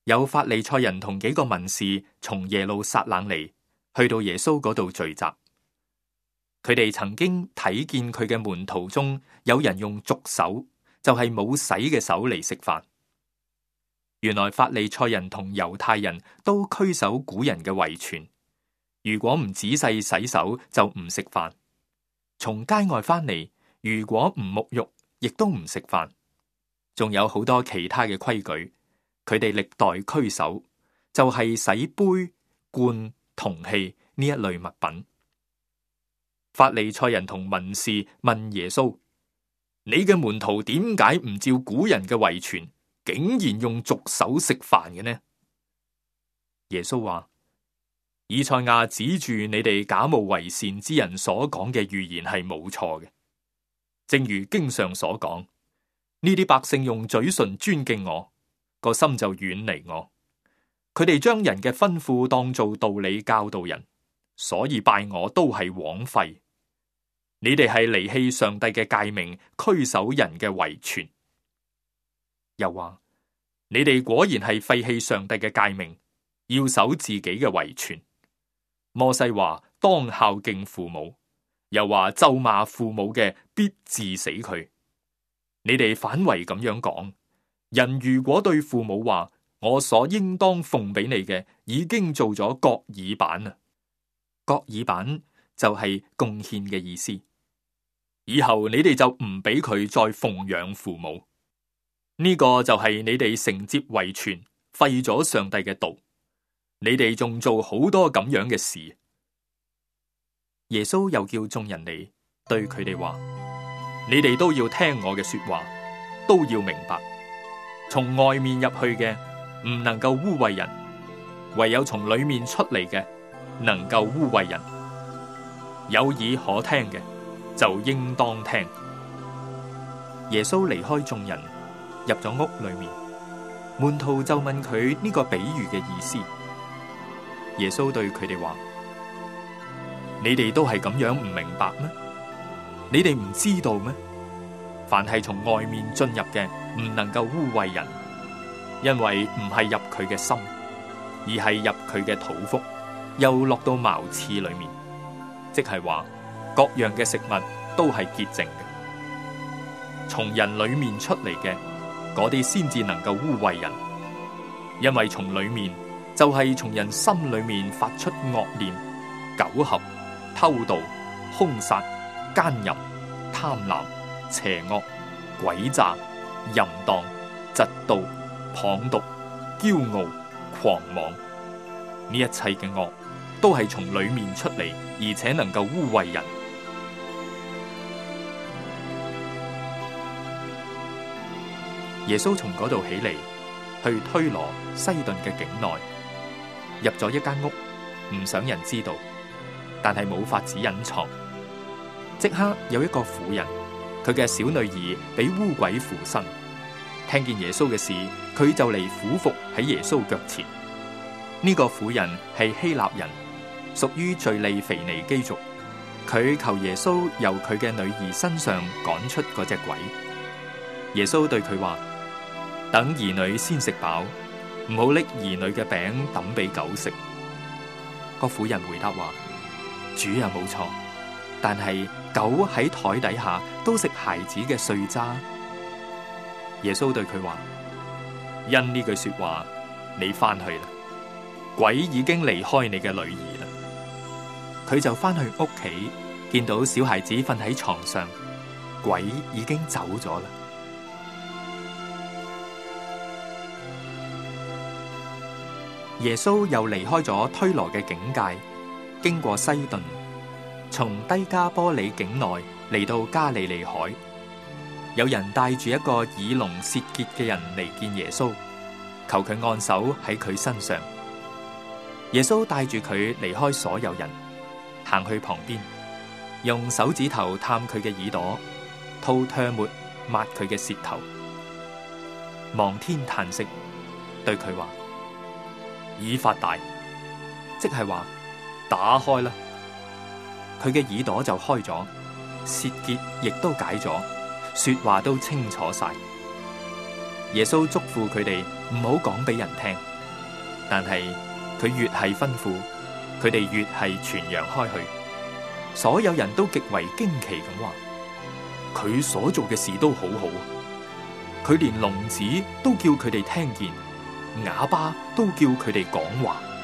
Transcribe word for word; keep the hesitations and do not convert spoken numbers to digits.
有法利賽人同幾個文士從耶路撒冷嚟，去到耶穌嗰度聚集。佢哋曾經睇見佢嘅門徒中有人用俗手，就係冇洗嘅手嚟食飯。原來法利賽人同猶太人都拘守古人嘅遺傳，如果唔仔細洗手就唔食飯。從街外翻嚟，如果唔沐浴，亦都唔食飯。仲有好多其他嘅規矩，佢哋歷代拘守，就係洗杯、罐、銅器呢一類物品。法利賽人同文士問耶穌：你嘅門徒點解唔照古人嘅遺傳，竟然用俗手食飯嘅呢？耶穌話：以賽亞指住你哋假冒為善之人所講嘅預言係冇錯嘅，正如經上所講，呢啲百姓用嘴唇尊敬我，個心就遠離我。佢哋將人嘅吩咐當做道理教導人，所以拜我都係枉費。你哋係離棄上帝嘅誡命，拘守人嘅遺傳。又話，你哋果然係廢棄上帝嘅誡命，要守自己嘅遺傳。摩西話當孝敬父母，又話咒罵父母嘅必治死佢。你哋反為咁樣講，人如果對父母話，我所應當奉俾你嘅已經做咗各耳板啦，各耳板就係貢獻嘅意思。以後你哋就唔俾佢再奉養父母，呢個就係你哋承接遺傳，廢咗上帝嘅道。你哋仲做好多咁樣嘅事。耶穌又叫眾人嚟，對佢哋話：你哋都要聽我嘅說話，都要明白，從外面入去嘅唔能夠污穢人，唯有從裏面出嚟嘅能夠污穢人。有耳可聽嘅就應當聽。耶穌離開眾人，入咗屋裏面，門徒就問佢呢個比喻嘅意思。耶穌對佢哋話：你哋都係咁樣唔明白咩？你哋唔知道咩？凡係從外面進入嘅，唔能夠污穢人，因為唔係入佢嘅心，而係入佢嘅肚腹，又落到茅廁裏面。即係話各樣嘅食物都係潔淨嘅，從人裏面出嚟嘅嗰啲先至能夠污穢人，因為從裏面就係、是、從人心裏面發出惡念、苟合、偷盜、兇殺、奸淫、貪婪、邪惡、詭詐、淫蕩、嫉妒、謗讟、驕傲、狂妄，呢一切嘅惡都係從裏面出嚟，而且能夠污穢人。耶穌從嗰度起嚟，去推羅西頓嘅境內，入咗一間屋，唔想人知道，但係冇法子隱藏。即刻有一個婦人，佢嘅小女兒俾污鬼附身，聽見耶穌嘅事，佢就嚟俯伏喺耶穌腳前。呢、這個婦人係希臘人，屬於敘利腓尼基族。佢求耶穌由佢嘅女兒身上趕出嗰隻鬼。耶穌對佢話：等兒女先食飽，唔好拎兒女嘅餅抌俾狗食。個婦人回答話：主啊，冇錯，但係狗喺台底下都食孩子嘅碎渣。耶穌對佢話：因呢句說話，你翻去啦，鬼已經離開你嘅女兒啦。佢就翻去屋企，見到小孩子瞓喺床上，鬼已經走咗啦。耶穌又離開咗推羅嘅境界，經過西頓，從低加波里境內嚟到加利利海。有人帶住一個耳聾舌結嘅人嚟見耶穌，求佢按手喺佢身上。耶穌帶住佢離開所有人，行去旁邊，用手指頭探佢嘅耳朵，吐唾沫抹佢嘅舌頭，望天嘆息，對佢話：以法大，即係話打開啦。佢嘅耳朵就開咗，舌結亦都解咗，說話都清楚晒。耶穌囑咐佢哋唔好講俾人聽， 但係佢越係吩咐，佢哋越係傳揚開去。所有人都極為驚奇咁話：佢所做嘅事都好好，佢連聾子都叫佢哋聽見，啞巴都叫佢哋講話。